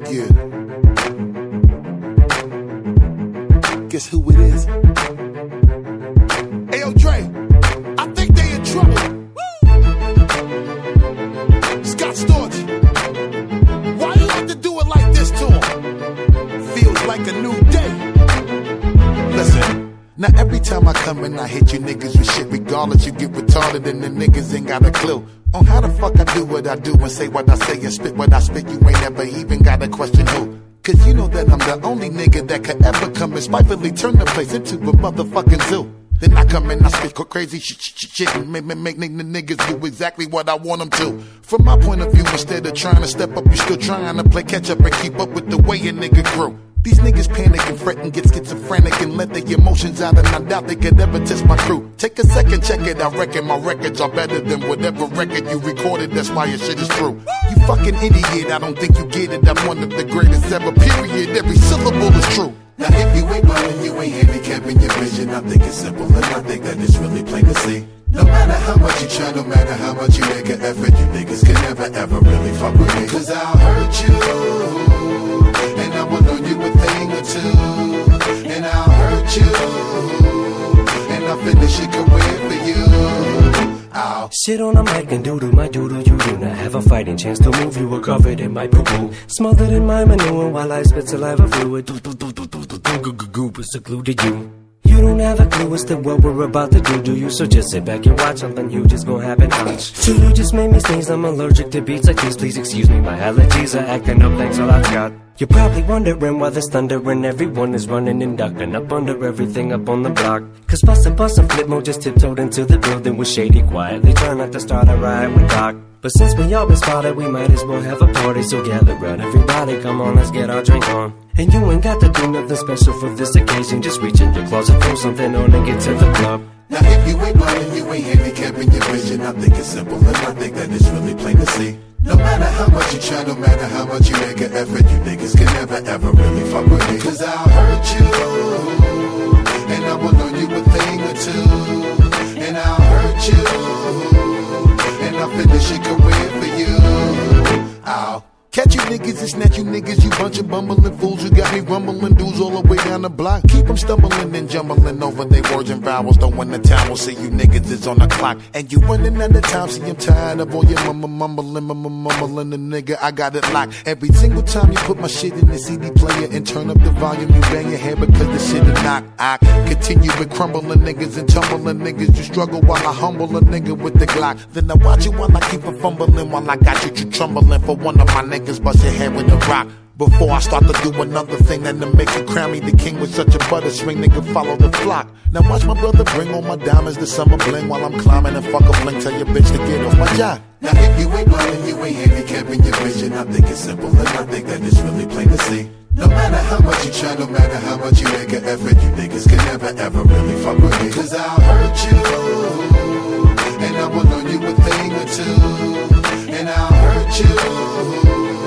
Yeah. Guess who it is? Ayo, Dre, I think they in trouble. Woo! Scott Storch, why you have to do it like this to him? Feels like a new day. Listen, now every time I come and I hit you niggas with shit, regardless, you get retarded and the niggas ain't got a clue on how the fuck I do what I do and say what I say and spit what I spit. You ain't never even got a question who. Cause you know that I'm the only nigga that could ever come and spitefully turn the place into a motherfucking zoo. Then I come and I spit crazy shit and make niggas do exactly what I want them to. From my point of view, instead of trying to step up, you still trying to play catch up and keep up with the way a nigga grew. These niggas panic and fret and get schizophrenic and let their emotions out, and I doubt they could ever test my crew. Take a second, check it, I reckon my records are better than whatever record you recorded, that's why your shit is true. You fucking idiot, I don't think you get it, I'm one of the greatest ever, period, every syllable is true. Now if you ain't running, you ain't handicapping your vision, I think it's simple and I think that it's really plain to see. No matter how much you try, no matter how much you make an effort, you niggas can never ever really fuck with me. Cause I'll hurt you, and I will learn you a thing or two, and I'll hurt you, and I'll finish your career for you. I'll sit on a mic and doodle my doodle, you do not have a fighting chance to move. You were covered in my poo-poo, smothered in my manure while I spit saliva fluid. Goop is secluded you. You don't have a clue as to what we're about to do you? So just sit back and watch, something huge is gonna happen. So you just made me sneeze, I'm allergic to beats like these. Please excuse me, my allergies are acting up, thanks all I've got. You're probably wondering why there's thunder and everyone is running and ducking up under everything up on the block. Cause bust and flip mode just tiptoed into the building with Shady quietly trying not to start a riot with Doc. But since we all been spotted, we might as well have a party. So gather round everybody, come on, let's get our drink on. And you ain't got to do nothing special for this occasion. Just reach in your closet, throw something on and get to the club. Now if you ain't running, you ain't handicapping your vision, I think it's simple and I think that it's really plain to see. No matter how much you try, no matter how much you make an effort, you niggas can never ever really fuck with me. Cause I'll hurt you, and I will learn you a thing or two, and I'll hurt you, and I'll finish your career for you. I'll catch you niggas and snatch you niggas, you bunch of bumbling fools. You got me rumbling dudes all the way down the block. Keep them stumbling and jumbling over their words and vowels. Don't win the town, we'll see you niggas is on the clock. And you running out of time, see I'm tired of all your mumbling, the nigga, I got it locked. Every single time you put my shit in the CD player and turn up the volume, you bang your head because the shit is knock. I continue with crumbling niggas and tumbling niggas. You struggle while I humble a nigga with the Glock. Then I watch you while I keep a fumbling while I got you trembling for one of my niggas. Bust your head with a rock before I start to do another thing that'll make you crown me the king with such a butter swing. Nigga, follow the flock. Now watch my brother bring all my diamonds, the summer bling while I'm climbing and fuck a fling. Tell your bitch to get off my job. Now if you ain't running, you ain't handicapping your vision, I think it's simple and I think that it's really plain to see. No matter how much you try, no matter how much you make an effort, you niggas can never ever really fuck with me. Cause I'll hurt you, and I will learn you a thing or two, and I'll hurt you,